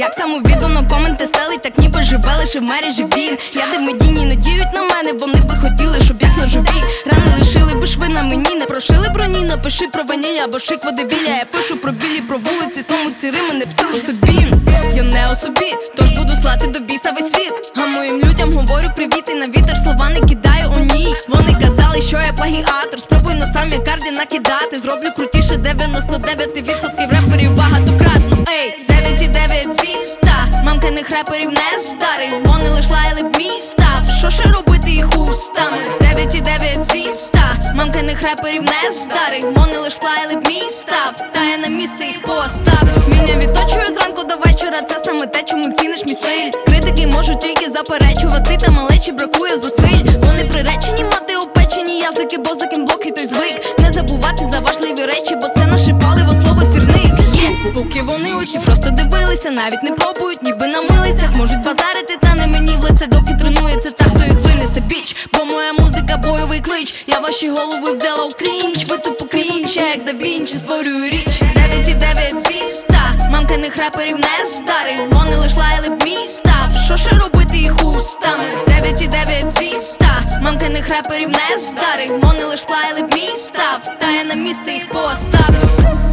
Так само відомо коменти стелить, так ніби живе лише в мережі він. Я де медійні надіють на мене, вони би хотіли, щоб як ножові. Рани лишили би шви на мені, не прошили броні. Напиши про ваніль або шик водевілля. Я пишу про білі, про вулиці, тому ці рими не в силу, це бін. Я не о собі, тож буду слати до біса весь світ. А моїм людям говорю привіт і на вітер слова не кидаю у ній. Вони казали, що я плагіатор, спробуй но сам я карді накидати. Зроблю крутіше 99% реперів багатократно. Ей, 9,9 зі 100 мамкиних реперів не здарив. Вони лиш лаяли б мій став, що ще робити їх устами. 9,9 зі 100 мамкиних реперів не здарив. Вони лиш лаяли б мій став, та я на місце їх поставлю. Міня відточую зранку до вечора, це саме те, чому ціниш мій стиль. Критики можуть тільки заперечувати, та малечі бракує зусиль. Вони приречені мати опечені язики, бо за ким блок і той звик. Не забувати за важливі речі, бо це наше паливо, слово сірник. Поки вони усі просто дивилися, навіть не пробують, ніби на милицях. Можуть базарити, та не мені в лице, доки тренується та, хто їх винесе біч. Бо моя музика бойовий клич, я ваші голови взяла у клінч. Ви тупо крінч, я як да Вінчі створюю річ. 9,9 зі 100 мамкиних реперів не здарив. Вони лиш лаяли б мій став, що ще робити їх устами. 9,9 зі 100 мамкиних реперів не здарив. Вони лиш лаяли б мій став, та я на місце їх поставлю.